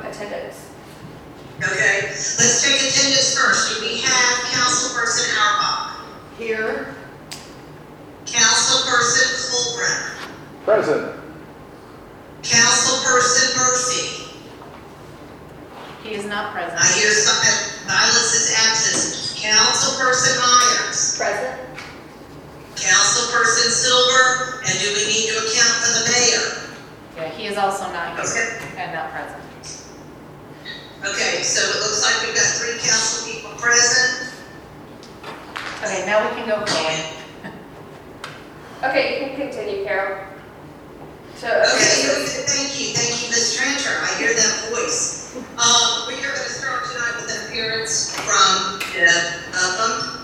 attendance. Okay, let's take attendance first. Do we have Councilperson Auerbach? Here. Councilperson Colbrenner? Present. Councilperson Murphy? He is not present. I hear something, Violence is absent. Councilperson Myers? Present. Councilperson Silver? And do we need to account for the mayor? Yeah, he is also not here Okay. and not present. Okay, so it looks like we've got 3 council people present. Okay, now we can go forward. Okay, you can continue, Carol. So, Thank you, Ms. Tranter. I hear that voice. We are going to start tonight with an appearance from Deb Upham.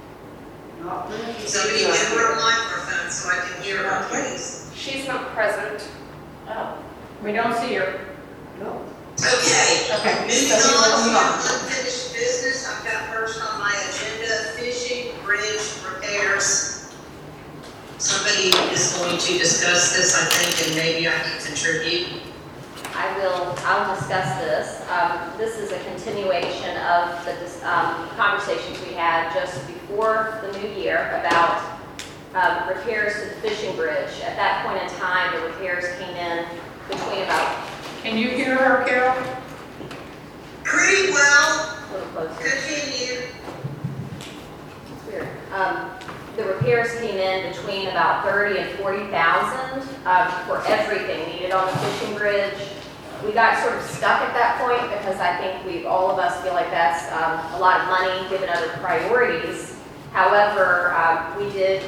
Somebody give her a microphone so I can hear her, please. she's not present. Oh, we don't see her. No. Okay, Okay, moving so we will on move to on. unfinished business. I've got first on my agenda, fishing bridge repairs. Somebody is going to discuss this, I think, and maybe I can contribute. I'll discuss this. This is a continuation of the conversations we had just before the new year about repairs to the fishing bridge. At that point in time, the repairs came in between about Can you hear her, Carol? Pretty well. a little closer. Continue. It's weird. The repairs came in between about 30 and 40,000 for everything needed on the fishing bridge. We got sort of stuck at that point because I think all of us feel like that's a lot of money given other priorities. However, we did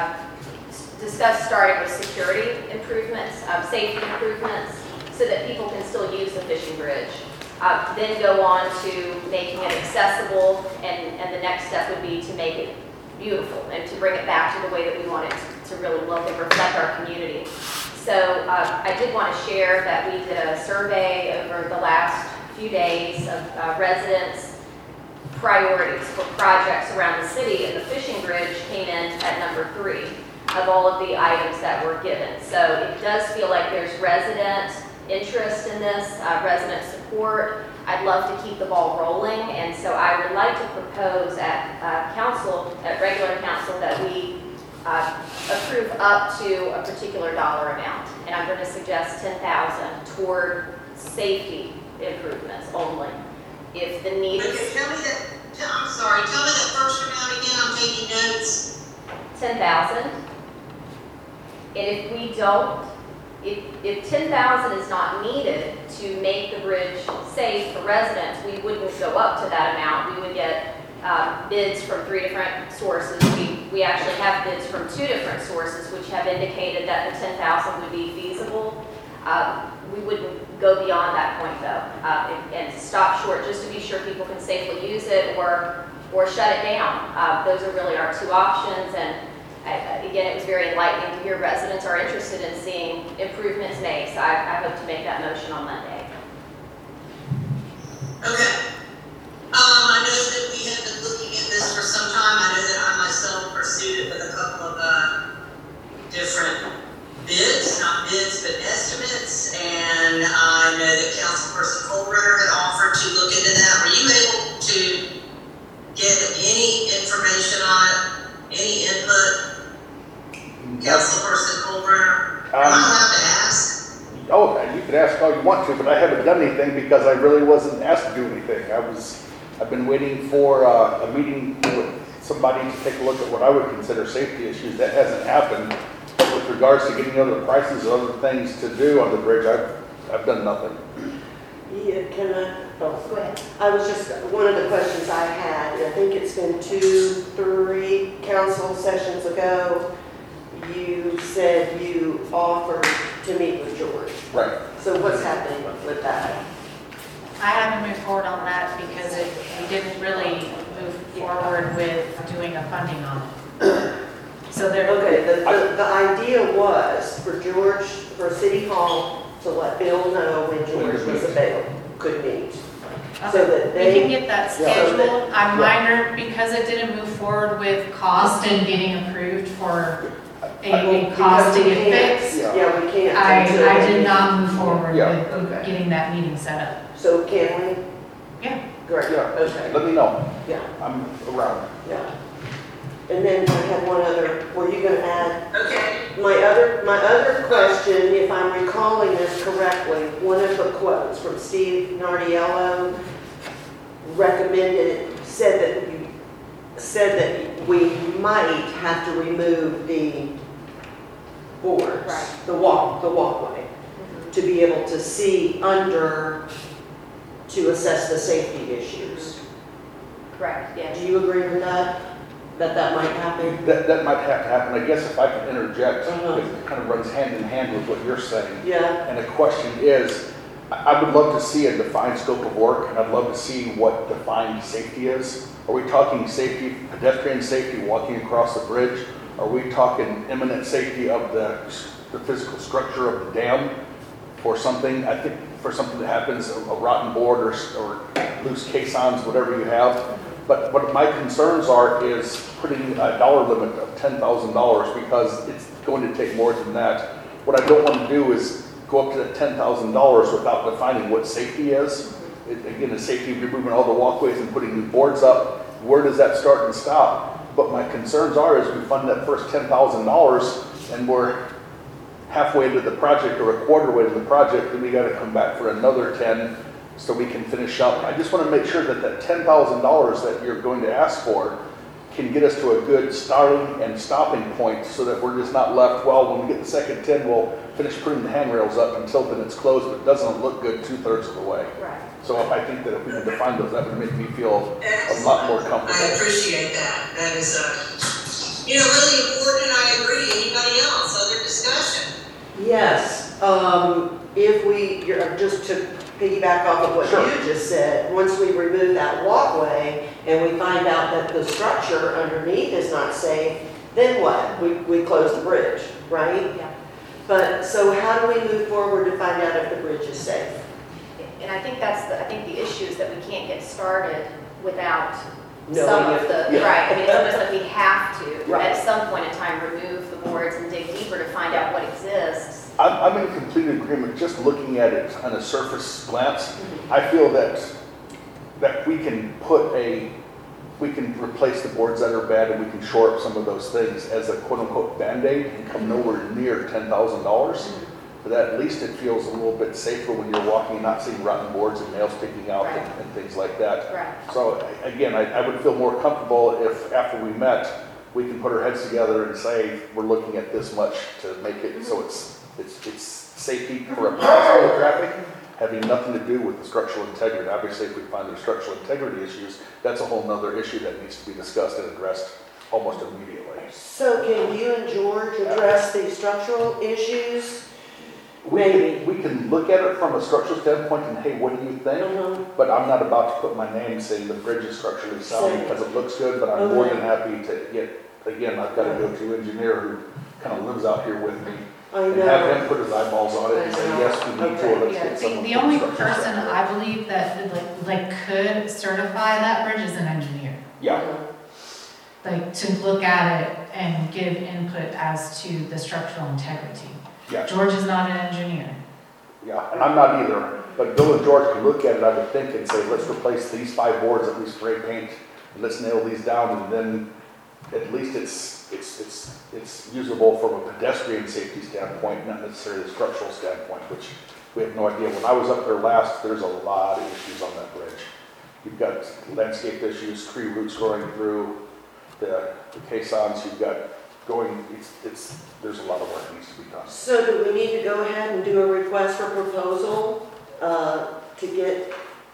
discuss starting with security improvements, safety improvements, so that people can still use the fishing bridge. Then go on to making it accessible, and the next step would be to make it beautiful and to bring it back to the way that we want it to really look and reflect our community. So I did want to share that we did a survey over the last few days of residents' priorities for projects around the city, and the fishing bridge came in at number 3 of all of the items that were given. So it does feel like there's resident interest in this, resident support. I'd love to keep the ball rolling, and so I would like to propose at regular council, that we approve up to a particular dollar amount, and I'm going to suggest 10,000 toward safety improvements only. If the need Okay, is tell me that first amount again, I'm taking notes. 10,000, and if we don't, if 10,000 is not needed to make the bridge safe for residents, we wouldn't go up to that amount. We would get bids from 3 different sources. We actually have bids from 2 different sources, which have indicated that the 10,000 would be feasible. We wouldn't go beyond that point though, and stop short just to be sure people can safely use it or shut it down. Those are really our 2 options, and again, it was very enlightening to hear residents are interested in seeing improvements made, so I hope to make that motion on Monday. Okay. I know that we have been looking at this for some time. I know that I myself pursued it with a couple of different bids, not bids, but estimates. And I know that Councilperson Colbrenner had offered to look into that. Were you able to get any information on it? Any input? Councilperson Colbrenner? Am I allowed to ask? Oh, you can ask all you want to, but I haven't done anything because I really wasn't asked to do anything. I've been waiting for a meeting with somebody to take a look at what I would consider safety issues. That hasn't happened. But with regards to getting other prices and other things to do on the bridge, I've done nothing. Yeah, can I? Oh, Go ahead. I was just, one of the questions I had, I think it's been 2-3 council sessions ago, you said you offered to meet with George. Right. So what's happening with that? I haven't moved forward on that because we didn't really move forward with doing a funding on it. So there. Okay, the idea was for George, for City Hall to let Bill know when George was available, could meet. So that We can get that scheduled. I'm Yeah. minor because it didn't move forward with cost and getting approved for a cost to Because we get can't- fixed. Yeah, we can't. I until- did not move forward Yeah. with Okay. getting that meeting set up. So can we? Yeah. Great, Yeah. okay, Let me know. yeah, I'm around. yeah. And then I had one other, were you gonna add? Okay. My other question, if I'm recalling this correctly, one of the quotes from Steve Nardiello said that we might have to remove the boards, Right. the walkway, to be able to see under, to assess the safety issues. Correct, yes. Do you agree with that? That might happen? That might have to happen. I guess if I can interject, Uh-huh. it kind of runs hand in hand with what you're saying. Yeah, And the question is, I would love to see a defined scope of work, and I'd love to see what defined safety is. Are we talking safety, pedestrian safety, walking across the bridge? Are we talking imminent safety of the physical structure of the dam for something? I think for something that happens, a rotten board or loose caissons, whatever you have. But what my concerns are is putting a dollar limit of $10,000 because it's going to take more than that. What I don't want to do is go up to that $10,000 without defining what safety is. Again, the safety of removing all the walkways and putting new boards up, where does that start and stop? But my concerns are is we fund that first $10,000 and we're halfway into the project or a quarter way to the project, and we got to come back for another 10 so we can finish up. I just want to make sure that that $10,000 that you're going to ask for can get us to a good starting and stopping point so that we're just not left, well, when we get the second 10, we'll finish putting the handrails up until then it's closed, but it doesn't look good 2/3 of the way. Right. So I think that if we can define those, that would make me feel a lot more I comfortable. appreciate that. That is, really important, and I agree. Anybody else, other discussion? yes, just to piggyback off of what Sure. you just said, once we remove that walkway and we find out that the structure underneath is not safe, then what? We close the bridge, right? Yeah. But, so how do we move forward to find out if the bridge is safe? And I think the issue is that we can't get started without Knowing some of if- the, yeah. right, I mean, it's almost like we have to, Right. at some point in time, remove the boards and dig deeper to find out what exists. I'm in complete agreement, just looking at it on a surface glance. I feel that we can we can replace the boards that are bad and we can shore up some of those things as a quote-unquote Band-Aid and come nowhere near $10,000. But at least it feels a little bit safer when you're walking, not seeing rotten boards and nails sticking out Right. and things like that. Right. So again, I would feel more comfortable if after we met, we can put our heads together and say, we're looking at this much to make it so it's safety for a pedestrian traffic, having nothing to do with the structural integrity. Obviously, if we find there's structural integrity issues, that's a whole nother issue that needs to be discussed and addressed almost immediately. So can you and George address the structural issues? We can look at it from a structural standpoint and, hey, what do you think? Uh-huh. But I'm not about to put my name saying the bridge is structurally sound Same. because it looks good, but I'm more Okay. than happy to get, again, I've got to go to an engineer who kind of lives out here with me I and have know. him put his eyeballs on it and say, yes, we need to, or let's Yeah, get someone. the from only structural person standpoint. I believe that could certify that bridge is an engineer. Yeah, To look at it and give input as to the structural integrity. yeah, George is not an engineer. yeah, and I'm not either, but Bill and George can look at it, I would think, and say, let's replace these 5 boards, at least spray paint, and let's nail these down, and then at least it's usable from a pedestrian safety standpoint, not necessarily a structural standpoint, which we have no idea. When I was up there last, there's a lot of issues on that bridge. You've got landscape issues, tree roots growing through the caissons, you've got there's a lot of work needs to be done. So do we need to go ahead and do a request for proposal to get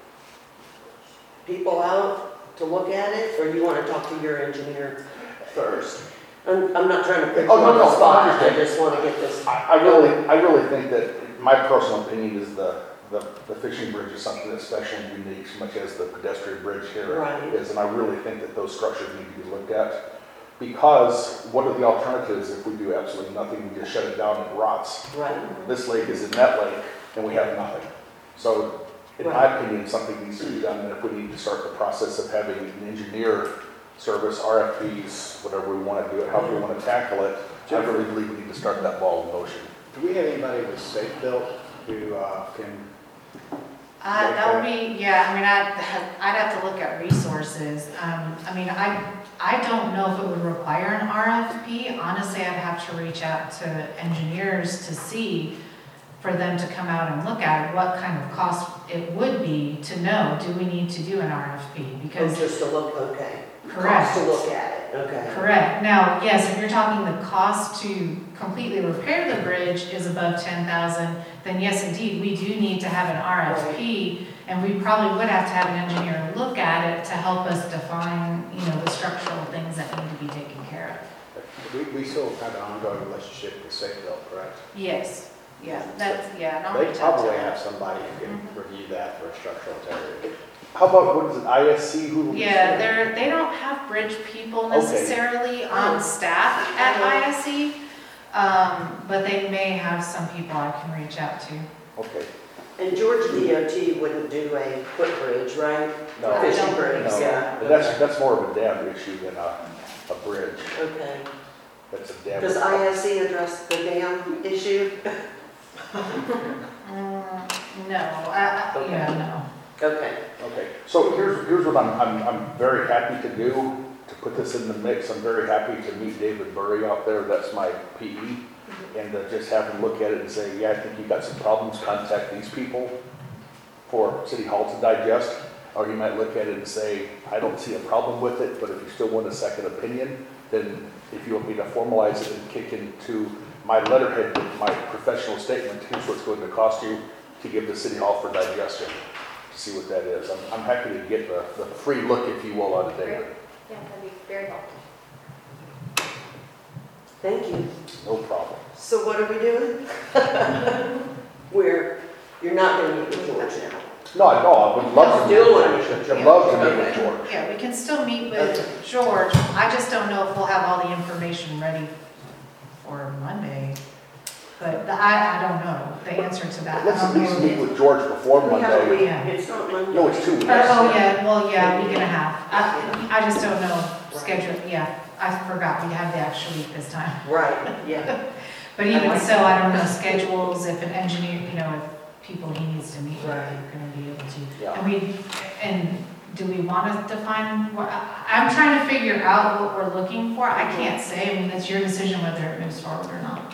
people out to look at it? Or you want to talk to your engineer first? I'm not trying to put you Oh, no, on the no, spot, I I understand. just want to get this. I really think that, my personal opinion is the fishing bridge is something that's special and unique, as much as the pedestrian bridge here Right. is, and I really think that those structures need to be looked at. Because what are the alternatives if we do absolutely nothing, we just shut it down and it rots? Right. This lake is in that lake, and we have nothing. So, in my opinion, something needs to be done, and if we need to start the process of having an engineer service, RFPs, whatever we want to do it, however we want to tackle it, I really believe we need to start that ball in motion. Do we have anybody with Safe Built who can, That would be, yeah, I mean, I'd have to look at resources. I mean, I don't know if it would require an RFP. Honestly, I'd have to reach out to engineers to see, for them to come out and look at it, what kind of cost it would be to know, do we need to do an RFP? Because, Just to look, okay. correct. Cost to look at it, okay. Correct. Now, yes, if you're talking the cost to completely repair the bridge is above 10,000, then yes, indeed, we do need to have an RFP, and we probably would have to have an engineer look at it to help us define, the structural things that need to be taken care of. we still have an ongoing relationship with Safe Built, correct? Yes, yeah, that's, yeah. and I'll They reach out to probably them. have somebody who can review that for a structural integrity. How about, what is it, ISC, who? Yeah, they don't have bridge people Okay. necessarily on staff at ISC, but they may have some people I can reach out to. Okay, And Georgia DOT wouldn't do a footbridge, right? no, I Fishing don't bridge, believe so. yeah. but that's more of a dam issue than a bridge. Okay. That's a dam. Does ISC address the dam issue? No, no. Okay. Okay, so here's what I'm very happy to do, to put this in the mix. I'm very happy to meet David Burry out there, that's my PE, and just have him look at it and say, yeah, I think you got some problems, contact these people for City Hall to digest. Or you might look at it and say, I don't see a problem with it, but if you still want a second opinion, then if you want me to formalize it and kick into my letterhead, my professional statement, here's what's going to cost you to give the City Hall for digestion, to see what that is. I'm happy to get the free look, if you will, out of David. Yeah, that'd be very helpful. Thank you. No problem. So what are we doing? You're not going to meet with George now. No, I would love to. Still want to meet with George. I'd love to meet with George. Yeah, we can still meet with George. I just don't know if we'll have all the information ready for Monday. But I don't know the answer to that. Let's at least meet with George before We have a Monday. week. Yeah. It's not Monday. No, it's 2 weeks. Yeah, a week and a half. I just don't know schedule, yeah, I forgot we have the actual week this time. Right, yeah. But even so, I don't know schedules, if an engineer, if people he needs to meet with Right. are gonna be able to. Yeah. And do we want to define, I'm trying to figure out what we're looking for. I can't say, I mean, it's your decision whether it moves forward or not.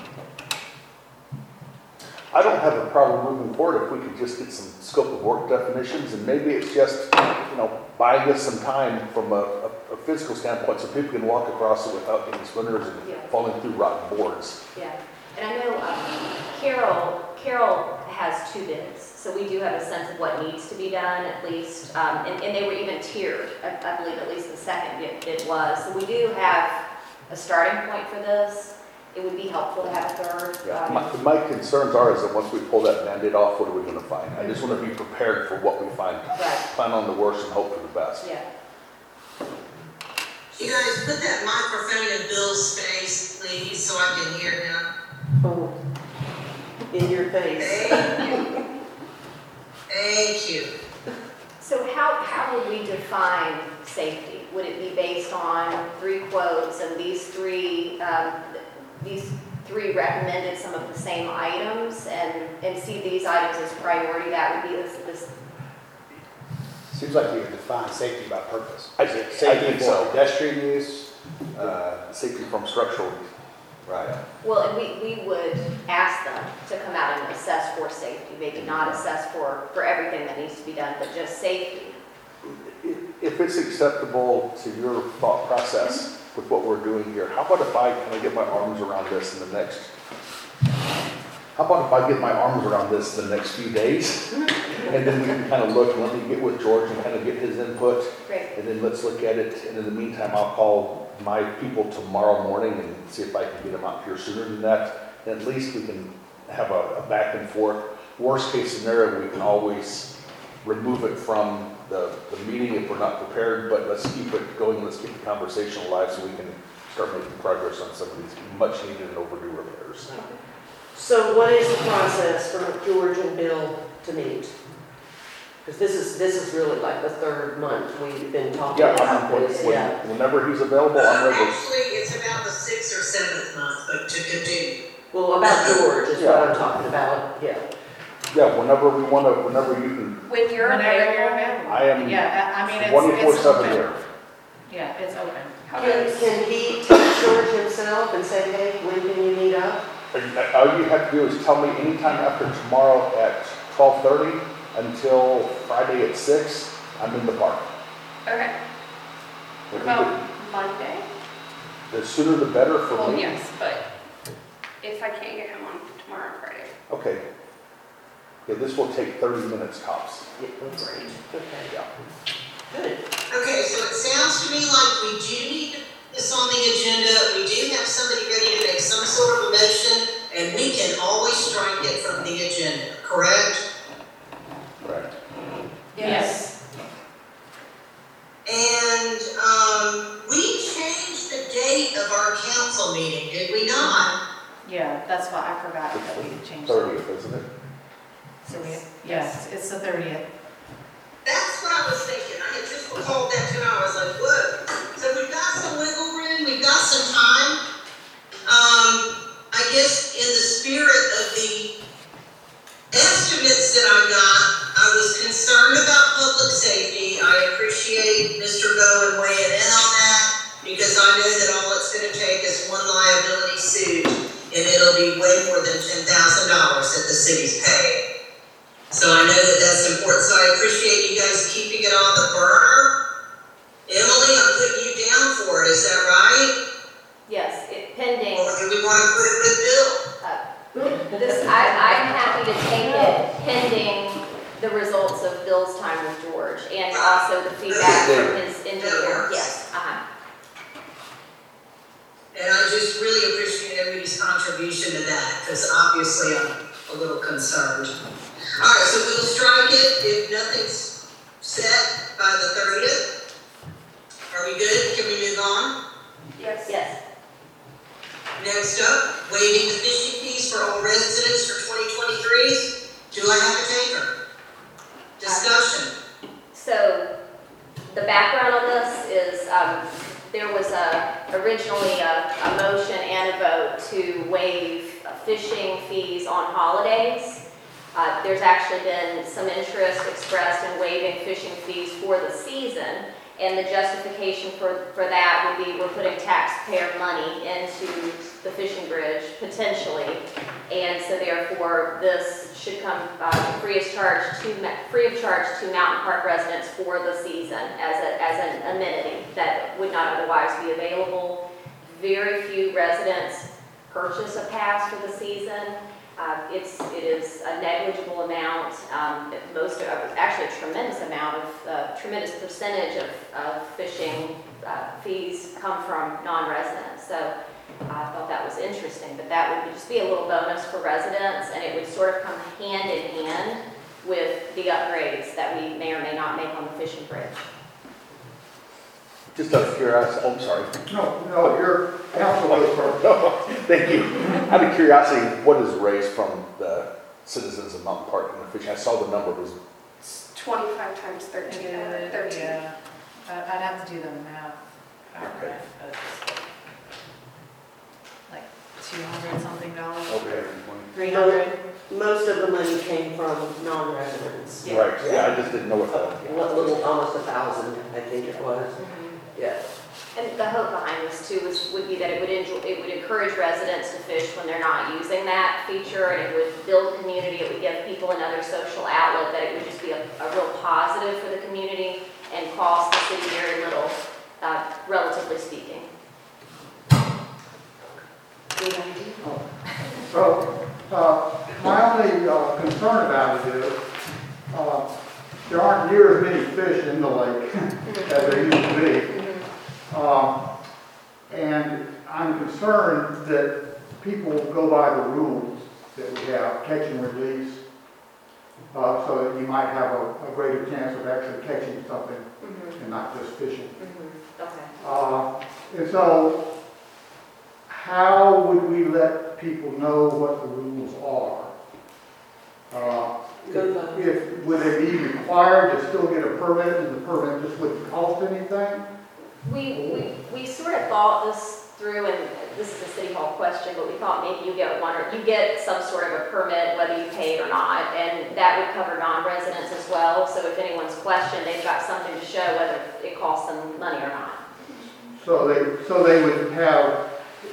I don't have a problem moving forward if we could just get some scope of work definitions, and maybe it's just, buying us some time from a physical standpoint so people can walk across it without getting splinters and Yeah. falling through rotten boards. Yeah, and I know Carol has 2 bids, so we do have a sense of what needs to be done at least, and they were even tiered, I believe at least the second bid was. So we do have a starting point for this. It would be helpful to have a third. Yeah, my concerns are is that once we pull that Band-Aid off, what are we gonna find? I just wanna be prepared for what we find. Right, Plan on the worst and hope for the best. yeah. You guys, put that microphone in Bill's face, please, so I can hear him. Oh, in your face. Thank you. Thank you. So how would we define safety? Would it be based on 3 quotes and these three recommended some of the same items and see these items as priority? That would be this. Seems like you would define safety by purpose. I Safety think for so. pedestrian use, Safety from structural. right. Well, and we would ask them to come out and assess for safety, maybe not assess for everything that needs to be done, but just safety. If it's acceptable to your thought process with what we're doing here, how about if I kind of get my arms around this in the next, how about if I get my arms around this in the next few days? And then we can kind of look, and let me get with George and kind of get his input, Great. and then let's look at it. And in the meantime, I'll call my people tomorrow morning and see if I can get them out here sooner than that. And at least we can have a back and forth. Worst case scenario, we can always remove it from the meeting if we're not prepared, but let's keep it going, let's keep the conversation alive so we can start making progress on some of these much needed and overdue repairs. So what is the process for George and Bill to meet? Because this is really like the 3rd month we've been talking Yeah, about this, yeah. whenever he's available, I'm ready. Actually, it's about the 6th or 7th month, but to continue. Well, about George is what I'm talking about, yeah. Yeah, whenever we want to, whenever you can, When you're Whenever you're available. available. I am Yeah, I mean, it's 24/7 open. here. Yeah, it's open. How Can does- he text George himself and say, hey, when can you meet up? All you have to do is tell me anytime after tomorrow at 12:30 until Friday at 6, I'm in the park. Okay, If what we about could- Monday? The sooner the better for Well, me. yes, but if I can't get him on tomorrow or Friday. Okay. Yeah, this will take 30 minutes tops. Yeah, that's great, okay, Yeah. good. Okay, so it sounds to me like we do need this on the agenda. We do have somebody ready to make some sort of a motion, and we can always strike it from the agenda, correct? Correct. Yes. And, we changed the date of our council meeting, did we not? Yeah, that's why I forgot that we changed it. 30th, isn't it? So we, yes, it's the 30th. That's what I was thinking. I had just recalled that too. I was like, what? So we've got some wiggle room, we've got some time. I guess in the spirit of the estimates that I got, I was concerned about public safety. I appreciate Mr. Bowen weighing in on that because I know that all it's gonna take is one liability suit and it'll be way more than $10,000 that the city's paying. So I know that that's important, so I appreciate you guys keeping it on the burner. Emily, I'm putting you down for it, is that right? Yes, pending. Or do we want to put it with Bill? I'm happy to take it pending the results of Bill's time with George and also the feedback from his engineer. Yes, And I just really appreciate everybody's contribution to that, because obviously I'm a little concerned. All right, so we'll strike it if nothing's set by the 30th. Are we good? Can we move on? Yes. Yes. Next up, waiving the fishing fees for all residents for 2023s. Do I have a taker? Discussion. So the background on this is there was originally a motion and a vote to waive fishing fees on holidays. There's actually been some interest expressed in waiving fishing fees for the season, and the justification for that would be we're putting taxpayer money into the fishing bridge potentially, and so therefore this should come free of charge to Mountain Park residents for the season as an amenity that would not otherwise be available. Very few residents purchase a pass for the season. It is a negligible amount. Actually a tremendous amount of, tremendous percentage of fishing fees come from non-residents. So I thought that was interesting, but that would just be a little bonus for residents, and it would sort of come hand in hand with the upgrades that we may or may not make on the fishing bridge. Just out of curiosity, oh, I'm sorry. No, your council goes first. Thank you. Out of curiosity, what is raised from the citizens of Mountain Park and the fishing? I saw the number was, It's 25 times 13. 13. Yeah, I'd have to do the math. Okay. But it's like $200 something. okay. 300. Most of the money came from non-residents. Yeah. Right, yeah, I just didn't know what that. What little, almost 1,000, I think it was, yeah. And the hope behind this too would be that it would encourage residents to fish when they're not using that feature, and it would build community, it would give people another social outlet, that it would just be a real positive for the community and cost the city very little, relatively speaking. So, my only concern about it is, there aren't near as many fish in the lake as there used to be. And I'm concerned that people go by the rules that we have, catch and release, so that you might have a greater chance of actually catching something and not just fishing. Okay. And so, how would we let people know what the rules are? Would they be required to still get a permit, and the permit just wouldn't cost anything? We sort of thought this through, and this is a city hall question, but we thought maybe you get some sort of a permit, whether you pay it or not, and that would cover non-residents as well. So if anyone's questioned, they've got something to show whether it costs them money or not. So they would have,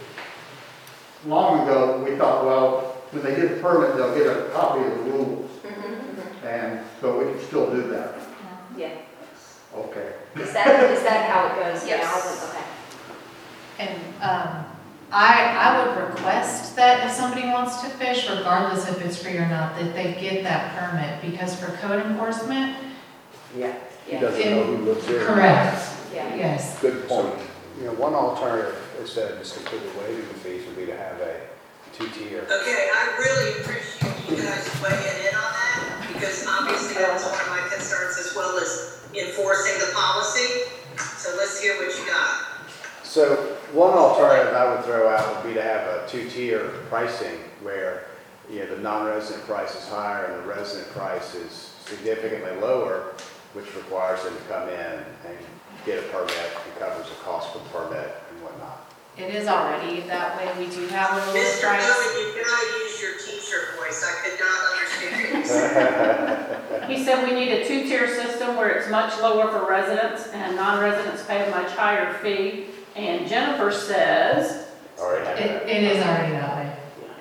long ago, we thought, well, when they get the permit, they'll get a copy of the rules. And so we can still do that. Yeah. Okay. Is that how it goes now? Yes. Okay. And I would request that if somebody wants to fish, regardless if it's free or not, that they get that permit, because for code enforcement, Yeah. He doesn't know who lives there. correct, Yeah. yes. Good point. You know, one alternative, instead of just completely waiving the fees, would be to have a two-tier. Okay, I really appreciate you guys weighing in on that, because obviously that was one of my concerns as well as enforcing the policy. So let's hear what you got. So one alternative I would throw out would be to have a two-tier pricing where, you know, the non-resident price is higher and the resident price is significantly lower, which requires them to come in and get a permit and covers the cost for the permit and whatnot. It is already that way. We do have a little Mr. price. Bowen, you gotta use your teacher voice. I could not understand what you said. He said we need a two-tier system where it's much lower for residents and non-residents pay a much higher fee. And Jennifer says, Already have that. It is already that way.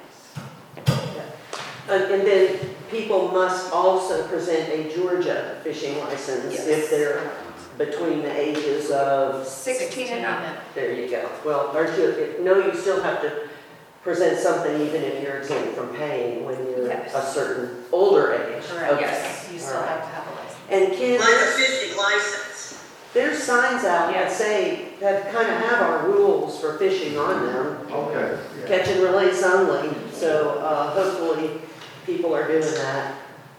And then people must also present a Georgia fishing license if they're between the ages of, 16 and up. there you go. Well, aren't you, no, you still have to present something even if you're exempt from paying when you're Yes. a certain older age. Correct, Okay. yes. You still All right. have to have a license. And Ken, Like a fishing license. there's signs out that Yes. say, that kind of have our rules for fishing on them. Okay. Yeah. Catch and release only, so hopefully people are doing that.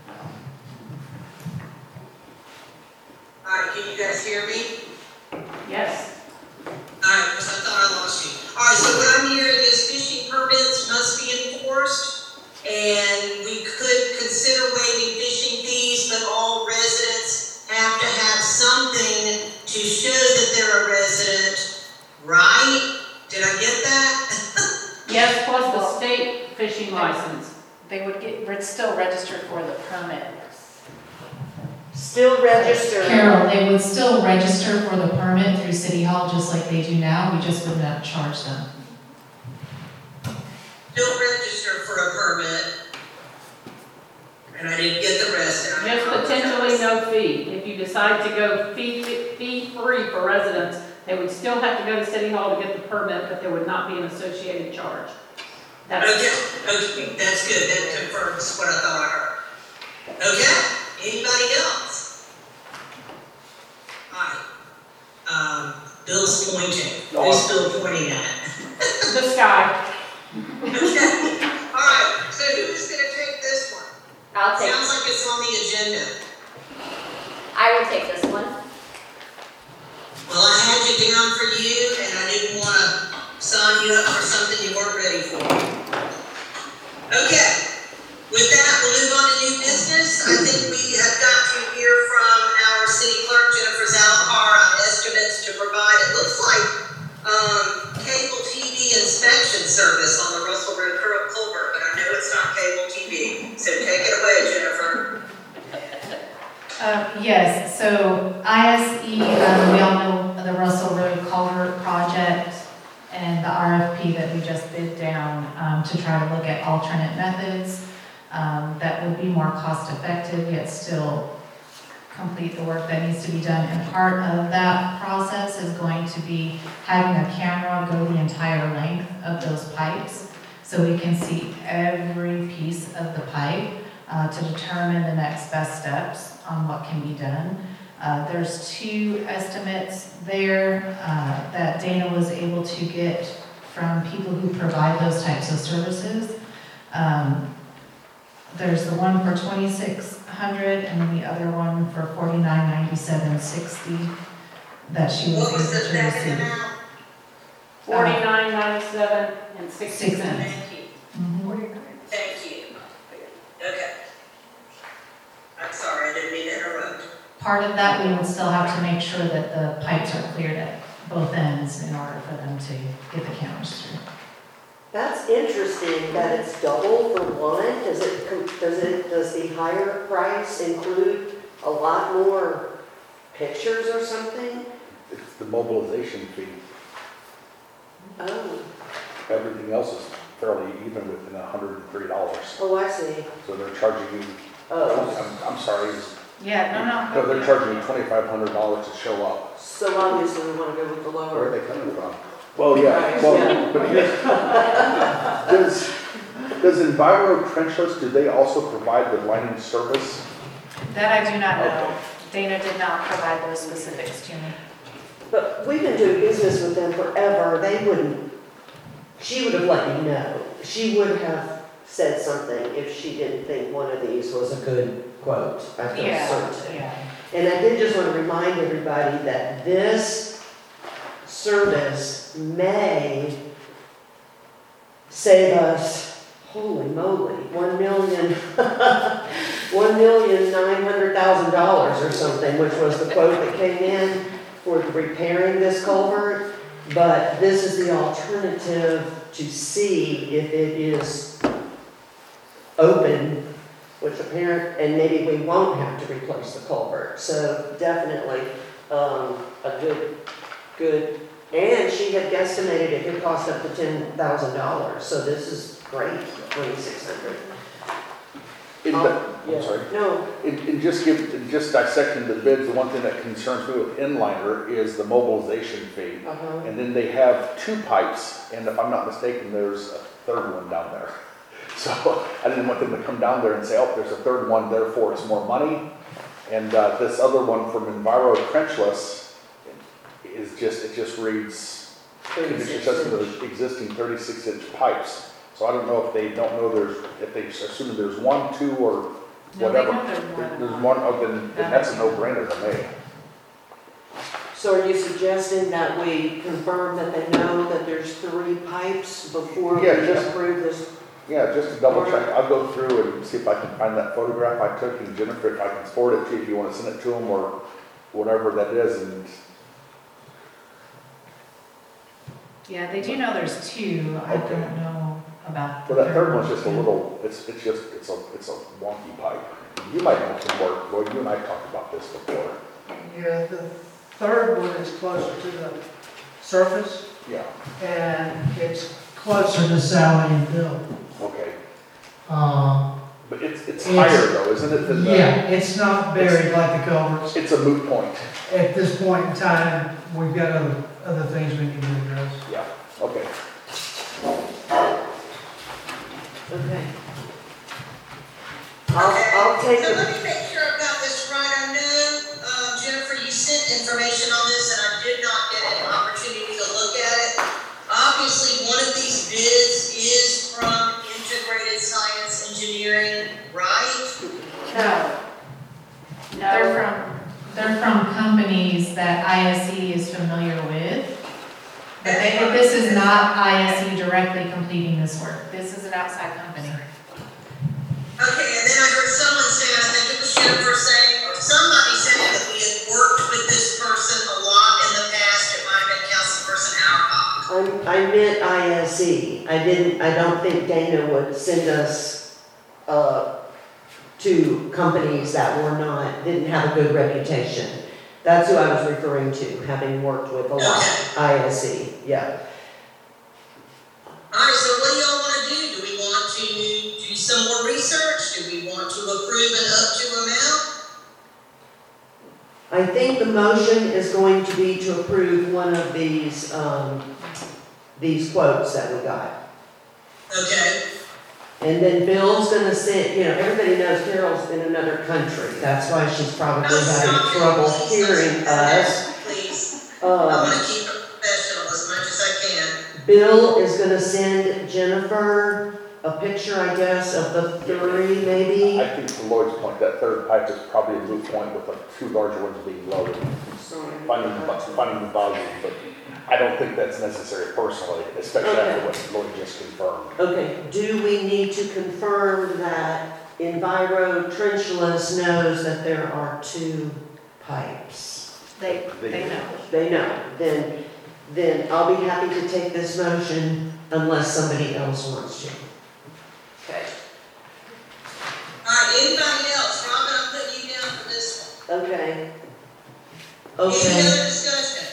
All right, can you guys hear me? yes. Alright, because I thought I lost you. Alright, so what I'm hearing is fishing permits must be enforced, and we could consider waiving fishing fees, but all residents have to have something to show that they're a resident, right? Did I get that? Yes, plus the state fishing license. They would still registered for the permit. Still register. Carol, they would still register for the permit through City Hall just like they do now. We just would not charge them. Don't register for a permit. And I didn't get the rest. and I Just potentially no fee. If you decide to go fee-free for residents, they would still have to go to City Hall to get the permit, but there would not be an associated charge. That's, Okay, that's good, that confirms what I thought I heard. Okay, anybody else? Alright, Bill's pointing, who's Bill pointing at? the sky. Okay, alright, so who's gonna take this one? I'll take, Sounds like it's on the agenda. I will take this one. Well, I had you down for you, and I didn't wanna sign you up for something you weren't ready for. Okay, with that, we'll move on to new business. I think we have got to hear from our city clerk, Jennifer Zalcar, on estimates to provide, it looks like, cable TV inspection service on the Russell Road culvert, but I know it's not cable TV, so take it away, Jennifer. Yes, so ISE, we all know the Russell Road Culvert Project and the RFP that we just bid down to try to look at alternate methods that would be more cost effective yet still complete the work that needs to be done. And part of that process is going to be having a camera go the entire length of those pipes so we can see every piece of the pipe to determine the next best steps on what can be done. There's two estimates there that Dana was able to get from people who provide those types of services. There's the one for $2,600 and then the other one for $49.97.60 that she was What able was the to second receive. amount? 49.97 and 60 6 cents. Thank you. Mhm. Thank you. Okay. I'm sorry, I didn't mean to interrupt. Part of that, we would still have to make sure that the pipes are cleared at both ends in order for them to get the cameras through. That's interesting that it's double for one. Does the higher price include a lot more pictures or something? It's the mobilization fee. Oh, Everything else is fairly even within $103. oh, I see. So they're charging you, Oh, I'm sorry, Yeah, no, they're charging you $2,500 to show up. so obviously we want to go with the Where are lower. they coming from? Well, yeah, Right, well, yeah. but does Enviro Trenchless, do they also provide the lining service? That I do not know. Okay. Dana did not provide those specifics to me. But we've been doing business with them forever. They wouldn't, she would have let you know. She would have said something if she didn't think one of these was a good quote. I feel certain. Yeah. And I did just want to remind everybody that this service may save us, holy moly, $1,900,000 or something, which was the quote that came in for repairing this culvert. But this is the alternative to see if it is open, which and maybe we won't have to replace the culvert. So definitely a good, and she had guesstimated it could cost up to $10,000. So this is great, $2,600. I'm sorry. No, In just dissecting the bids, the one thing that concerns me with Inliner is the mobilization fee. And then they have 2 pipes, and if I'm not mistaken, there's a third one down there. So I didn't want them to come down there and say, oh, there's a third one, therefore it's more money. And this other one from Enviro Trenchless it just reads, condition assessment of the existing 36-inch pipes. So I don't know if they don't know if they assume there's 1, 2, or No, they whatever. know there's more than There's one. one, oh, then that's a no-brainer to me. so are you suggesting that we confirm that they know that there's 3 pipes before we Yeah, just- approve this? Yeah, just to double check, I'll go through and see if I can find that photograph I took, and Jennifer, if I can forward it to you, if you want to send it to them, or whatever that is, and Yeah, they do know there's 2. I Okay. don't know about the but that third one's one. just a little, it's a wonky pipe. You might know some work, Lloyd, you and I talked about this before. Yeah, the third one is closer to the surface, Yeah, and it's closer to Sally and Bill. okay. But it's It's- higher though, isn't it, than the? Yeah, it's not buried like the culverts. It's a moot point. At this point in time, we've got other things we need to address. Yeah, okay. Okay. I'll take So it. let me make sure I've got this right. I know, Jennifer, you sent information on this and I did not get an opportunity to look at it. Obviously, one of these bids is from Integrated Science Engineering, right? No. They're from companies that ISE is familiar with. But this is not ISE directly completing this work. This is an outside company. Okay, and then I heard someone say, I think it was Jennifer saying, or somebody saying that we had worked with this person a lot in the past. It might have been Councilperson Auerbach. I meant ISE. I don't think Dana would send us, to companies that didn't have a good reputation. That's who I was referring to, having worked with a lot, ISE, yeah. All right, so what do y'all want to do? Do we want to do some more research? Do we want to approve an up to amount? I think the motion is going to be to approve one of these quotes that we got. Okay. And then Bill's gonna send, everybody knows Carol's in another country. That's why she's probably having trouble hearing us. Please, I want to keep it professional as much as I can. Bill is gonna send Jennifer a picture, I guess, of the 3 maybe. I think to Lloyd's point, that third pipe is probably a moot point with the 2 larger ones being loaded. Finding the volume, but I don't think that's necessary personally, especially after what Lloyd just confirmed. Okay, do we need to confirm that Enviro Trenchless knows that there are 2 pipes? They know. They know, then then I'll be happy to take this motion unless somebody else wants to. Okay. All right, anybody else? Robin, I'm putting you down for this one. Okay. Any Okay. other discussion?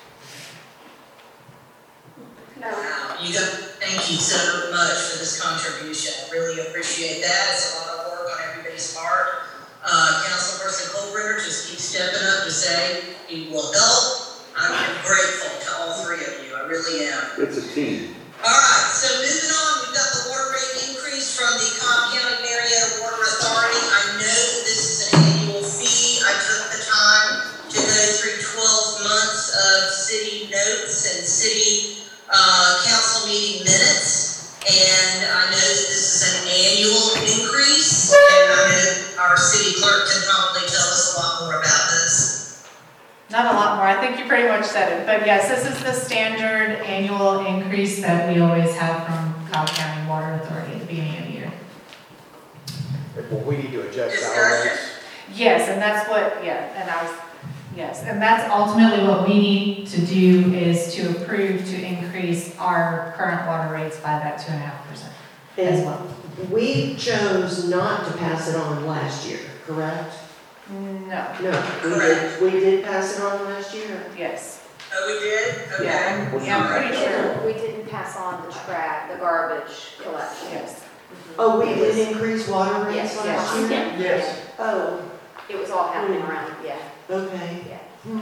No. Wow, thank you so much for this contribution. I really appreciate that. It's a lot of work on everybody's part. Councilperson Colbrenner just keeps stepping up to say he will help. I'm grateful to all three of you. I really am. It's a team. All right, so moving on, we've got the water rate increase from the Cobb County Marietta Water Authority. I know that this is an annual fee. I took the time to go through 12 months of city notes and city council meeting minutes. And I know that this is an annual increase, and I know our city clerk can probably tell us a lot more about this. Not a lot more, I think you pretty much said it, but yes, this is the standard annual increase that we always have from Cobb County Water Authority at the beginning of the year. Well, we need to adjust our rates. Yes, and that's what, yes, and that's ultimately what we need to do is to approve to increase our current water rates by that 2.5% as And well. we chose not to pass it on last year, correct? No, No, we did pass it on last year. yes. Oh, we did? Okay. Yeah, I'm pretty sure, We didn't pass on the garbage collection. yes. Oh, we did increase water rates Yes, last year? yes. Yes. Oh, It was all happening around, yeah. okay. Yeah.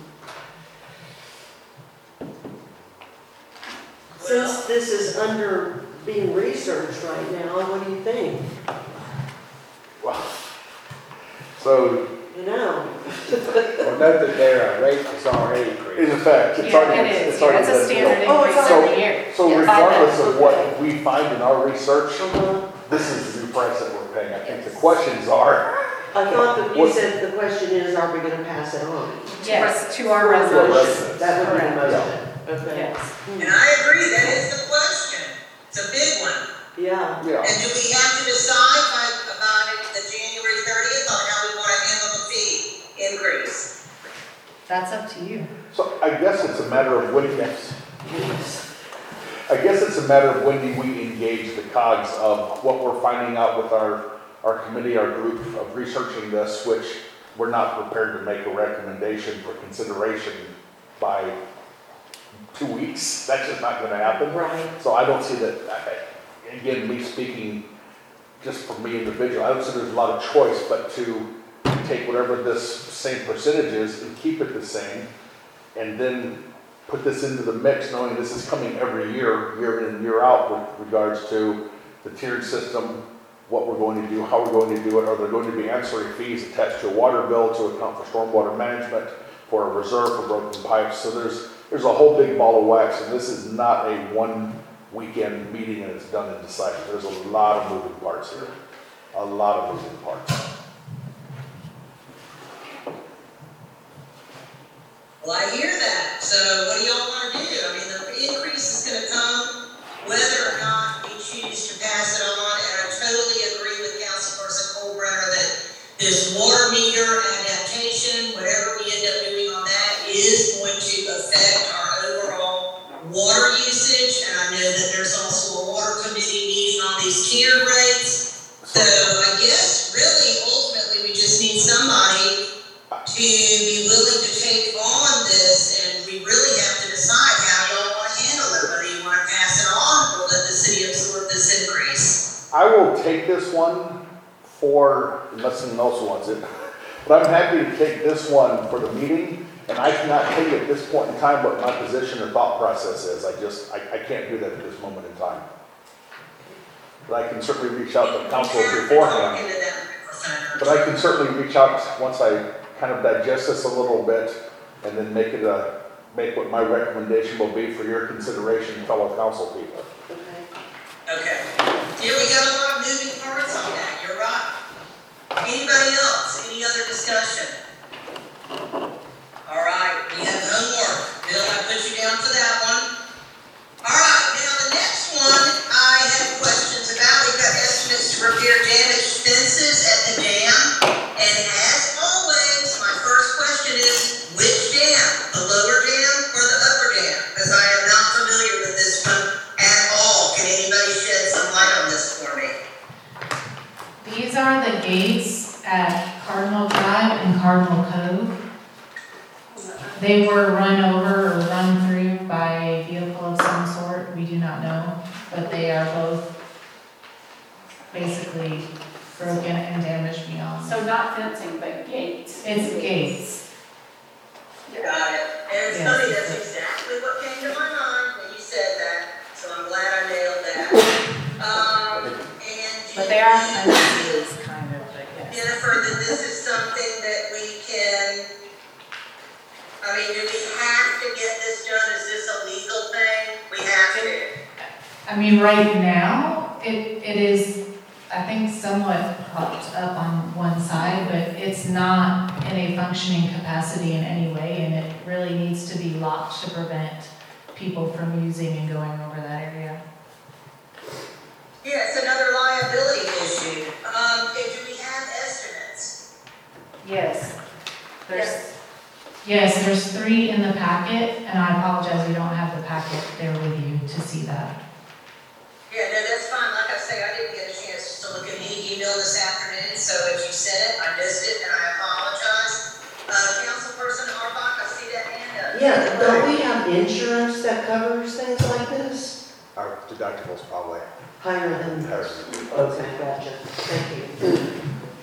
Since this is under being researched right now, what do you think? So, You know, Well, note that their rate is already in increased. effect, it's Yeah, already, it is, it's yeah, already it's a been standard built. Oh, it's increase already- every year. So Yeah. regardless of Okay. what we find in our research, uh-huh. this is the new price that we're paying. I think the questions are, I thought that you What- said the question is, are we gonna pass it on? Yes, to our To our residents, residents. That would be the Correct. motion. Okay. yes. And I agree, that is the question. It's a big one. Yeah, yeah. And do we have to decide by the January 30th on how we want to handle the fee increase? That's up to you. So I guess it's a matter of when, I guess it's a matter of when do we engage the cogs of what we're finding out with our committee, our group of researching this, which we're not prepared to make a recommendation for consideration by 2 weeks. That's just not gonna happen. right. So I don't see that, again, me speaking just for me individual, I don't see there's a lot of choice but to take whatever this same percentage is and keep it the same, and then put this into the mix, knowing this is coming every year, year in and year out, with regards to the tiered system, what we're going to do, how we're going to do it. Are there going to be ancillary fees attached to a water bill to account for stormwater management, for a reserve for broken pipes? So there's a whole big ball of wax, and this is not a one weekend meeting and it's done and decided. There's a lot of moving parts here, a lot of moving parts. Well, I hear that. So what do y'all want to do? I mean, the increase is going to come whether or not we choose to pass it on. And I totally agree with Councilperson Colbrenner that this water meter adaptation, whatever we end up doing on that, is going to affect our overall water usage. And I know that there's also a water committee meeting on these tiered rates. So I guess really ultimately we just need somebody to be willing to take on this, and we really have to decide how y'all want to handle it, whether you want to pass it on or let the city absorb this increase. I will take this one for, unless someone else wants it, but I'm happy to take this one for the meeting, and I cannot tell you at this point in time what my position or thought process is. I can't do that at this moment in time. But I can certainly reach out to council beforehand. Talking to that microphone. But I can certainly reach out once I kind of digest this a little bit, and then make what my recommendation will be for your consideration, fellow council people. Okay. Here we got a lot of moving parts on that, you're right. Anybody else? Any other discussion? All right, we have homework. Bill, I put you down for that one. All right, now the next one I have questions about. We've got estimates to repair damaged fences at the dam. And as always, my first question is, which dam? The lower dam or the upper dam? they were run over or run through by a vehicle of some sort, we do not know, but they are both basically broken and damaged beyond. So not fencing, but gates. It's gates. Got it. And it's Yes. funny, that's exactly what came to my mind when you said that, so I'm glad I nailed that. And But they are do you fences, kind of, I guess. Jennifer, that this is something that we can, I mean, do we have to get this done? Is this a legal thing? We have to. I mean, right now, it is, I think, somewhat propped up on one side, but it's not in a functioning capacity in any way, and it really needs to be locked to prevent people from using and going over that area. Yeah, it's another liability issue. Do we have estimates? Yes. There's 3 in the packet, and I apologize, we don't have the packet there with you to see that. Yeah, no, that's fine. Like I say, I didn't get a chance to look at any email this afternoon, so if you sent it, I missed it, and I apologize. Councilperson Arbach, I see that hand up. Yeah, don't we have insurance that covers things like this? Our deductibles probably Higher than higher. Okay, gotcha. Thank you.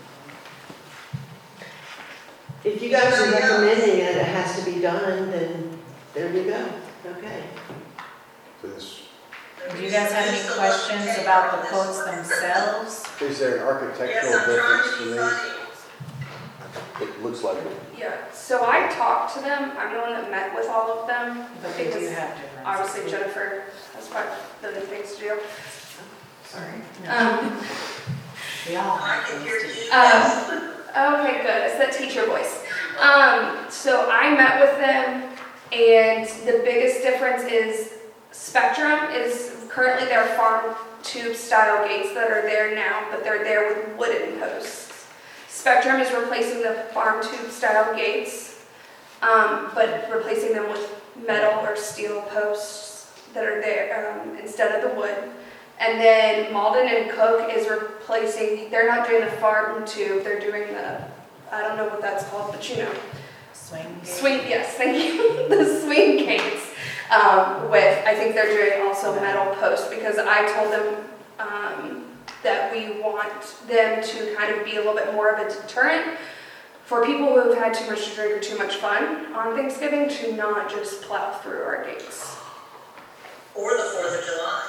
If you guys are recommending it, it has to be done, then there you go. Okay. So this, Do you guys have any questions about the quotes themselves? is there an Yes, architectural I'm trying difference to to be these? funny. It looks like it. Yeah, so I talked to them, I'm the one that met with all of them. But they do because have differences. Obviously Jennifer has quite the things to do. Sorry. We all I have can things hear to do. you. Excellent. Okay, good, it's that teacher voice. So I met with them, and the biggest difference is Spectrum is currently their farm tube style gates that are there now, but they're there with wooden posts. Spectrum is replacing the farm tube style gates, but replacing them with metal or steel posts that are there instead of the wood. And then Malden and Cook is replacing, they're not doing the farm tube, they're doing the, I don't know what that's called, but you know. Swing, yes, thank you, the swing gates. With, I think they're doing also metal posts, because I told them that we want them to kind of be a little bit more of a deterrent for people who have had too much to drink or too much fun on Thanksgiving to not just plow through our gates. Or the 4th of July.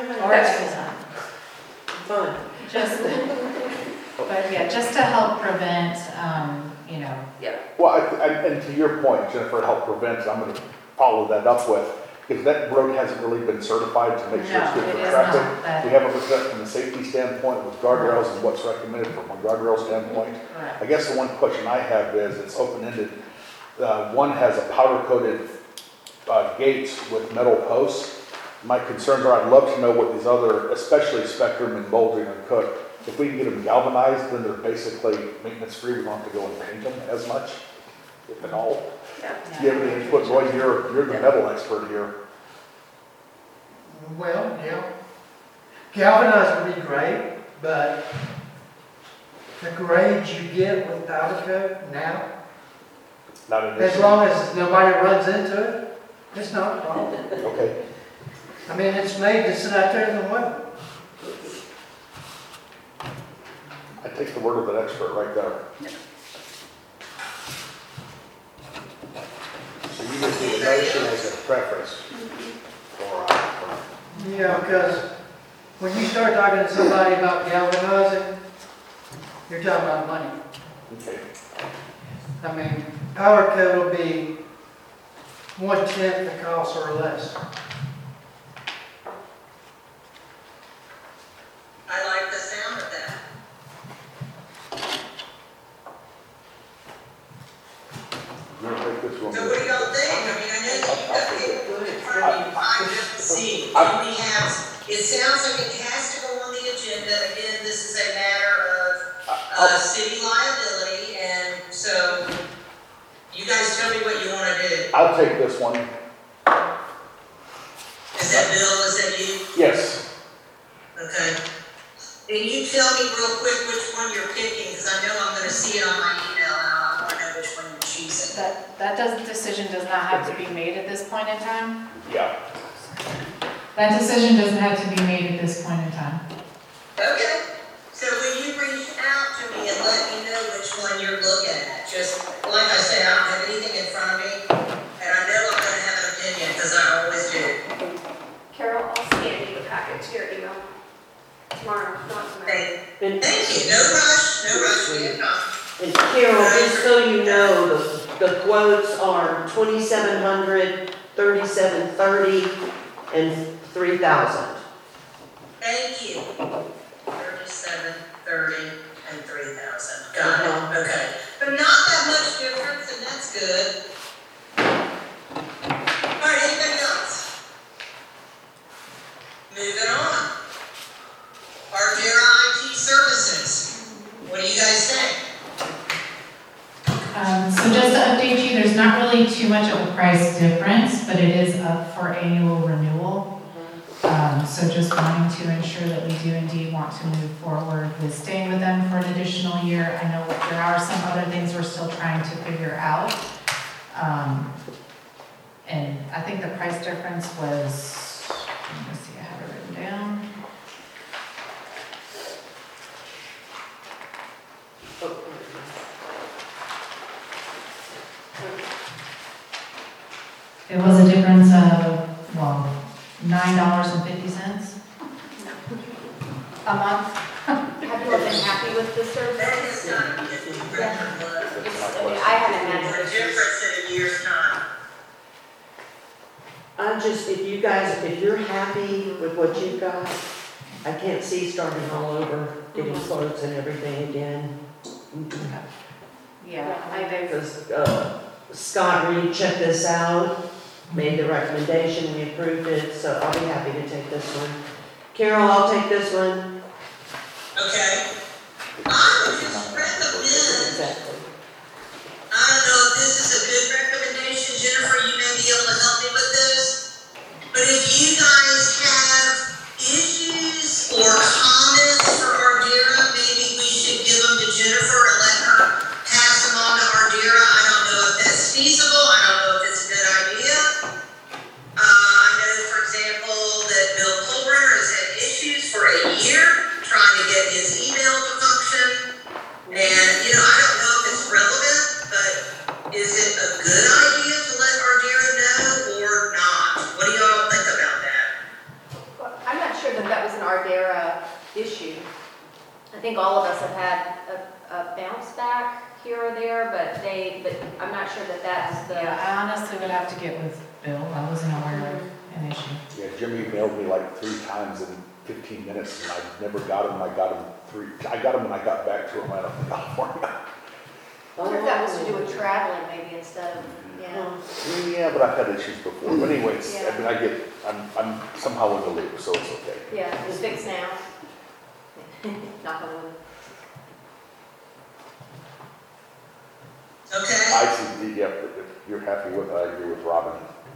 Fun. Just, but yeah, just to help prevent, you know, Well, and to your point, Jennifer, help prevent, I'm gonna follow that up with, because that road hasn't really been certified to make sure it's no, good it for is traffic. not that. We haven't looked at it from a safety standpoint with guardrails and what's recommended from a guardrail standpoint. Correct. I guess the one question I have is, it's open-ended. One has a powder-coated gates with metal posts. My concerns are, I'd love to know what these other, especially Spectrum and Bouldering and Cook, if we can get them galvanized, then they're basically maintenance-free. We don't have to go and paint them as much, if at all. Yeah. Do you have any input, Roy? You're the metal expert here. Well, yeah. Galvanized would be great, but the grades you get with powder coat now, Not an as issue. long as nobody runs into it, it's not a problem. Okay. I mean, it's made to sit out there in the weather. I take the word of an expert right there. So you just need a motion as a preference for Yeah, because when you start talking to somebody about galvanizing, you're talking about money. Okay. I mean, powder coat will be 1/10 the cost or less. I like the sound of that. You want to take this one? So what do y'all think? I mean, I know you've got people in front of you, I don't see. Do we have, it sounds like it has to go on the agenda. Again, this is a matter of city liability, and so you guys tell me what you want to do. I'll take this one. Is that Bill, is that you? Yes. Okay. Can you tell me real quick which one you're picking, because I know I'm gonna see it on my email, and I want to know which one you're choosing. decision does not have to be made at this point in time? Yeah. That decision doesn't have to be made at this point in time. Okay, so will you reach out to me and let me know which one you're looking at? Just, like I say, I don't have anything in front of me, and I know I'm gonna have an opinion, because I always do. Carol, I'll scan you the packet to your email tomorrow, not tonight. And Thank you, no rush, we have time. and Carol, just so you know, the quotes are 2,700, 3,730, and 3,000. Thank you. 37, 30, and 3,000. Got it, okay. But not that much difference, and that's good. All right, anything else? Moving on. Ardera IT Services. What do you guys think? So just to update you, there's not really too much of a price difference, but it is up for annual renewal. So just wanting to ensure that we do indeed want to move forward with staying with them for an additional year. I know there are some other things we're still trying to figure out. And I think the price difference was, let me see, I have it written down. It was a difference of, well, $9.50 a month. Have you all been happy with the That service? is not a good record. I haven't had The issues. difference in a year's time. I'm just, if you guys, if you're happy with what you've got, I can't see starting all over, getting quotes and everything again. Yeah, I think Because Scott Reed checked this out, made the recommendation, we approved it, so I'll be happy to take this one. Carol, I'll take this one. Okay. I would just recommend, Exactly. I don't know if this is a good recommendation, Jennifer, you may be able to help me with this. But if you guys have issues or comments for Ardera, maybe we should give them to Jennifer and let her pass them on to Ardera. I don't know if that's feasible, I don't know if it's a good idea. I know, for example, that Bill Colbrenner has had issues for a year trying to get his email to function. And, you know, I don't know if it's relevant, but is it a good idea to let Ardera know or not? What do y'all think about that? Well, I'm not sure that that was an Ardera issue. I think all of us have had a bounce back here or there, but I'm not sure that that's the. yeah, I honestly would have to get with Bill. I wasn't aware of an issue. Yeah, Jimmy emailed me like 3 times in 15 minutes, and I never got him. I got him when I got back to him out of California. I wonder if that was to do with traveling maybe instead of, yeah. Yeah, but I've had issues before. But anyways, Yeah. I mean, I'm somehow in the loop, so it's okay. Yeah, it's fixed now. Knock on wood. Okay? I see, yeah, if you're happy with it, I agree with Robin.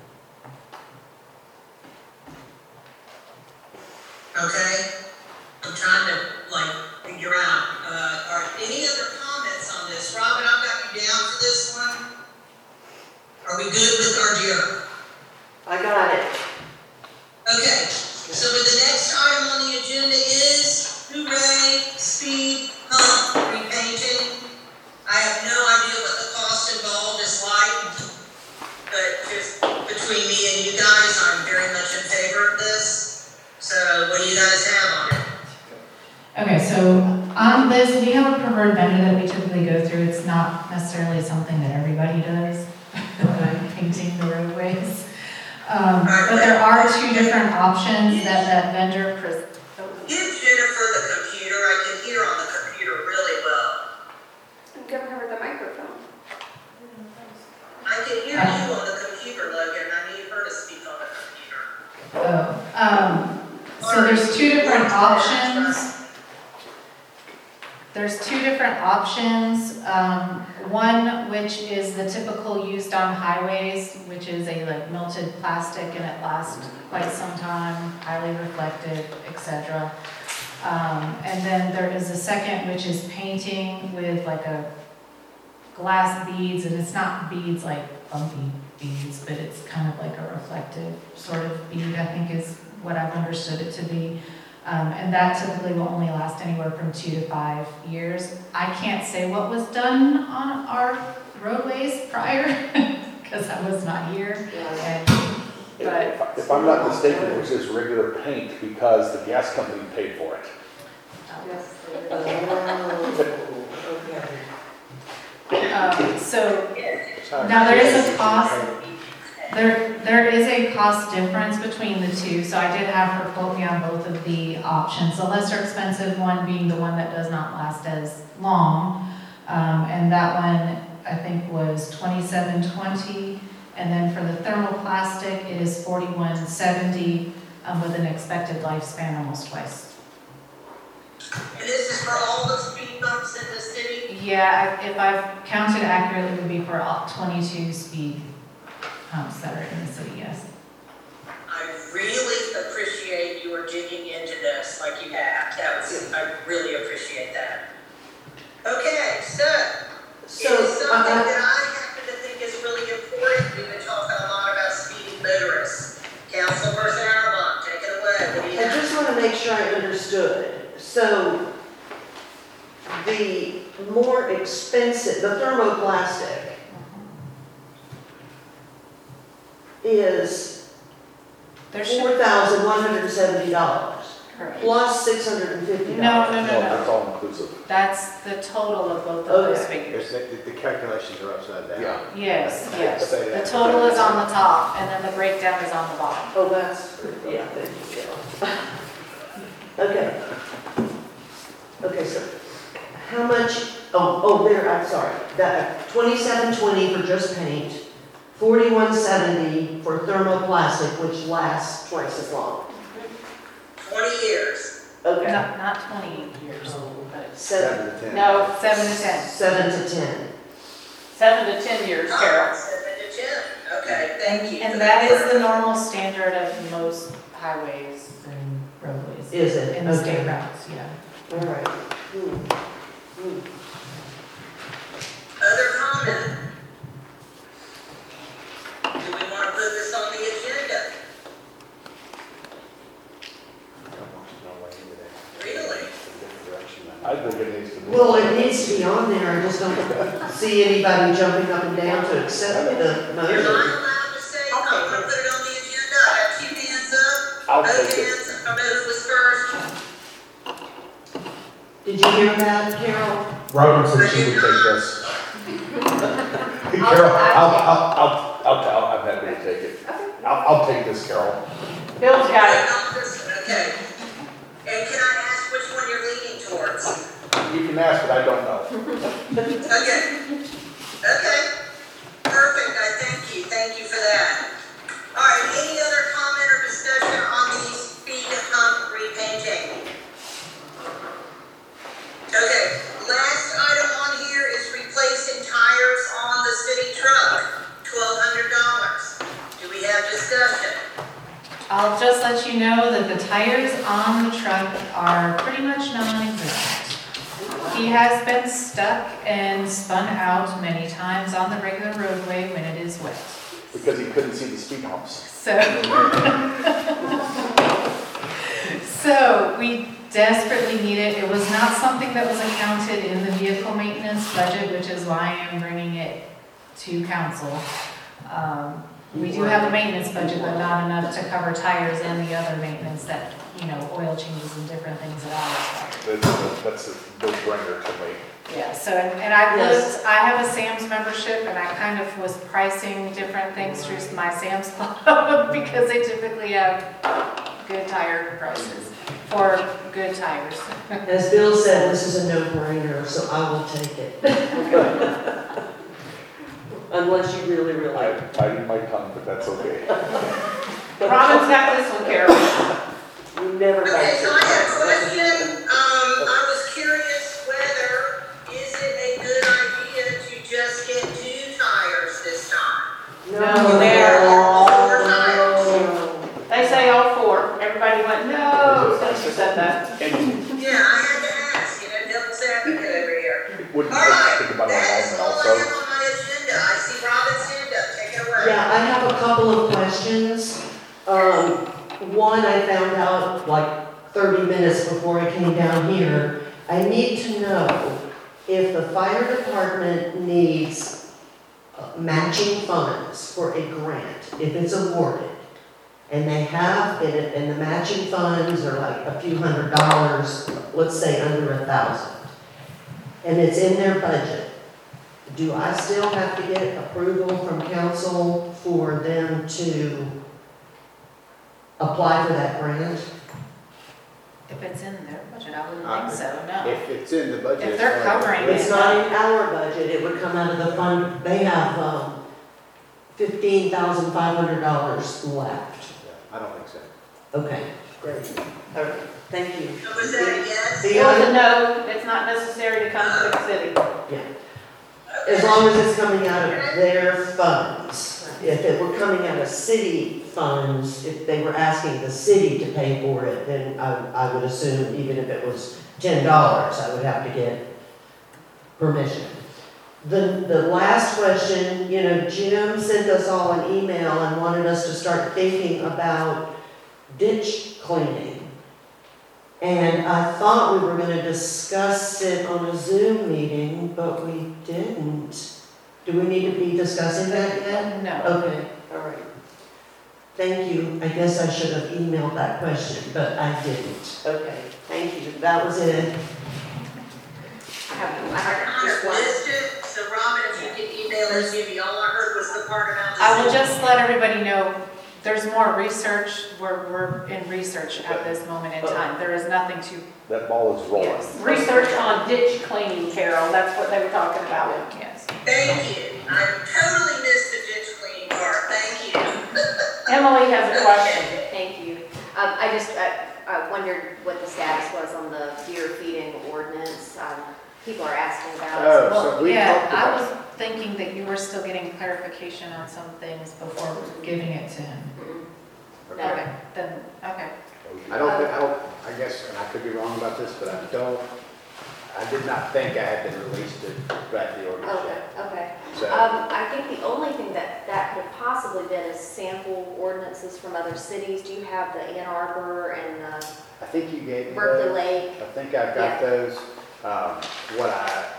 Okay? I'm trying to, like, figure out, are any other comments on this? Robin, I've got you down for this one. Are we good with Ardera? I got it. Okay, so the next item on the agenda is hooray, speed hump repainting. I have no idea what the cost involved is like, but just between me and you guys, I'm very much in favor of this. So what do you guys have on it? Okay, so on this, we have a preferred vendor that we typically go through. It's not necessarily something that everybody does, painting the roadways. But there are 2 different options that vendor Give Jennifer the computer. I can hear on the computer really well. I'm giving her the microphone. I can hear you on the computer, Logan. I need her to speak on the computer. So there's 2 different options. There's 2 different options. One, which is the typical used on highways, which is a like melted plastic and it lasts quite some time, highly reflective, etc. And then there is a second, which is painting with like a glass beads, and it's not beads like bumpy beads, but it's kind of like a reflective sort of bead, I think is what I've understood it to be. And that typically will only last anywhere from 2 to 5 years. I can't say what was done on our roadways prior, because I was not here. And, but, If I'm not mistaken, it was just regular paint because the gas company paid for it. so now there is a cost. There is a cost difference between the two, so I did have her quote me on both of the options. The lesser expensive one being the one that does not last as long, and that one I think was $27.20, and then for the thermoplastic it is $41.70, with an expected lifespan almost twice. And this is for all the speed bumps in the city? Yeah, if I've counted accurately, it would be for all 22 speed humps that are in the city, yes. I really appreciate you are digging into this like you have. I really appreciate that. Okay, so it is something that I happen to think is really important. We've been talking a lot about speeding motorists. Councilperson Arabon, take it away. What do you I have? just want to make sure I understood. So the more expensive, the thermoplastic is There's $4,170 correct. plus $650. No. That's all inclusive. That's the total of both of those Okay. figures. The calculations are upside down. Yeah. Yes. Say The that. total is on the top, and then the breakdown is on the bottom. Oh, that's, yeah, thank you. Okay. Okay, so how much, there, I'm sorry, that $27.20 for just paint, $41.70 for thermoplastic, which lasts twice as long. 20 years. Okay. Not 20 years old, but, 7 to 10. no, 7 to 10. 7 to 10. 7 to 10 years, Carol. 7 to 10. Okay, thank you. And that is the normal standard of most highways and roadways. Is it? In the state Okay. routes, yeah. All right. Other comment? Do we want to put this on the agenda? Really? I think it needs to be. Well, it needs to be on there, I just don't see anybody jumping up and down to accept the You're not motion. allowed to say, I'm going to put it on the agenda. I have 2 hands up. I'll Both take it. hands, I don't know who was first. Did you hear that, Carol? Robin said she would take this. Carol, I'm happy to take it. I'll take this, Carol. Bill's got it. Okay. And can I ask which one you're leaning towards? You can ask, but I don't know. Okay. Okay. Perfect. I thank you. Thank you for that. All right. Any other comment or discussion on the speed hump repainting? Okay. Last item on here is replacing tires on the city truck. $1,200. Do we have discussion? I'll just let you know that the tires on the truck are pretty much non-existent. He has been stuck and spun out many times on the regular roadway when it is wet. Because he couldn't see the speed humps. So we desperately need it. It was not something that was accounted in the vehicle maintenance budget, which is why I am bringing it to council. We do have a maintenance budget, but not enough to cover tires and the other maintenance that, oil changes and different things that are required. That's a no-brainer to me. Yeah, so, and I Yes. looked, I have a Sam's membership, and I kind of was pricing different things through my Sam's Club, because they typically have good tire prices for good tires. As Bill said, this is a no-brainer, so I will take it. Unless you really, really. I bite my tongue, but that's okay. Robin's got this one, Carol. You never Okay, bite so your I have a tongue. question. I was curious whether, is it a good idea to just get 2 tires this time? No, they're all 4 tires. No. They say all 4. Everybody went, no, since you said that. And Yeah, I had to ask, devil's advocate over here. wouldn't All right, think about that's alignment all I also. have couple of questions. One, I found out like 30 minutes before I came down here. I need to know if the fire department needs matching funds for a grant, if it's awarded, and they have it, and the matching funds are like a few $100s, let's say under 1,000, and it's in their budget. Do I still have to get approval from council for them to apply for that grant? If it's in their budget, I wouldn't think so, no. If it's in the budget. If they're it's already- covering It's not in our budget, it would come out of the fund, they have, $15,500 left. I don't think so. Okay, great. All right, thank you. Was that a yes? The It was a other- no, it's not necessary to come to the city. As long as it's coming out of their funds. If it were coming out of city funds, if they were asking the city to pay for it, then I would assume even if it was $10, I would have to get permission. The last question, you know, Jim sent us all an email and wanted us to start thinking about ditch cleaning. And I thought we were gonna discuss it on a Zoom meeting, but we didn't. Do we need to be discussing that yet? No. Okay, all right. Thank you. I guess I should have emailed that question, but I didn't. Okay, thank you. That was it. I have I kind just of one. missed it, so Robin, if you could email us, maybe all I heard was the part about the. I will just let everybody know, there's more research, we're in research at this moment in time. There is nothing to, That ball is rolling. yes. Research on ditch cleaning, Carol, that's what they were talking about. Yes. Thank you. I totally missed the ditch cleaning part. Thank you. Emily has a question. Thank you. I wondered what the status was on the deer feeding ordinance. People are asking about it. Oh, Well, so we yeah, talked I about. was thinking that you were still getting clarification on some things before giving it to him. Mm-mm. No. Okay, then, okay. I guess, and I could be wrong about this, but I did not think I had been released to write the ordinance Okay, yet. okay. So, I think the only thing that could have possibly been is sample ordinances from other cities. Do you have the Ann Arbor and the I think you gave me Berkeley those. Lake? I think I've got those. What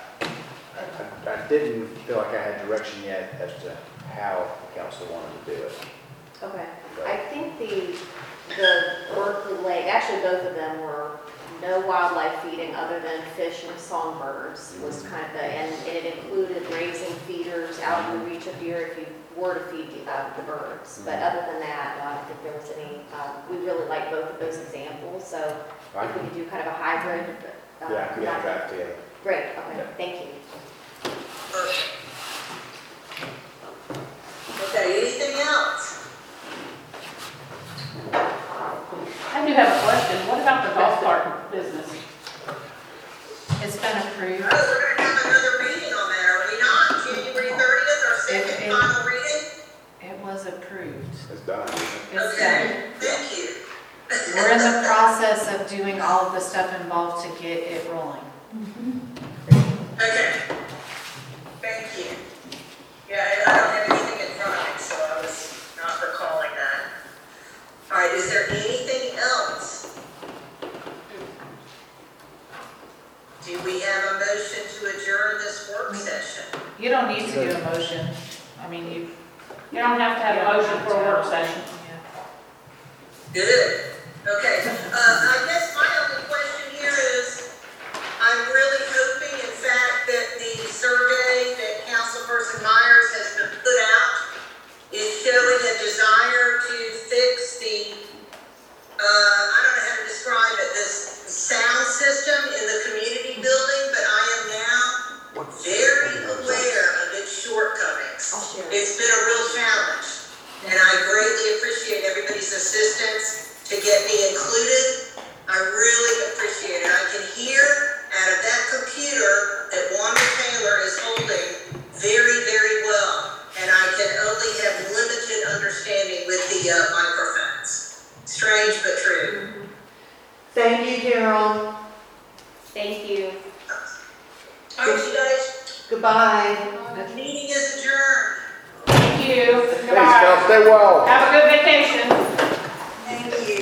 I didn't feel like I had direction yet as to how the council wanted to do it. Okay. But- I think the Berkeley Lake, actually both of them were no wildlife feeding other than fish and songbirds was kind of and it included raising feeders out of the reach of deer if you were to feed the birds. But other than that, I don't think there was any, we really like both of those examples, so I if we could do kind of a hybrid. Yeah, we got draft together. Great, okay, Yeah. thank you. Perfect. Okay, anything else? I do have a question. What about the golf cart business? It's been approved. Oh, we're gonna have another reading on that, are we not? January 30th, our second It- final reading? It was approved. It's done. isn't it? It's Okay, done. thank you. We're in the process of doing all of the stuff involved to get it rolling. Okay. Thank you. Yeah, I don't have anything in front of me, so I was not recalling that. All right, is there anything else? Do we have a motion to adjourn this work session? You don't need to do a motion. I mean, you. You don't have to have a motion for a work session. Yeah. Good. Okay, I guess my only question here is, I'm really hoping, in fact, that the survey that Councilperson Myers has been put out is showing a desire to fix the, I don't know how to describe it, this sound system in the community building, but I am now very aware of its shortcomings. I'll share. It's been a real challenge, and I greatly appreciate everybody's assistance to get me included. I really appreciate it. I can hear out of that computer that Wanda Taylor is holding very, very well, and I can only have limited understanding with the microphones. Strange but true. Thank you, Carol. Thank you. All right, you guys, Goodbye. meeting is adjourned. you. Thanks, Cal, stay well. Have a good vacation.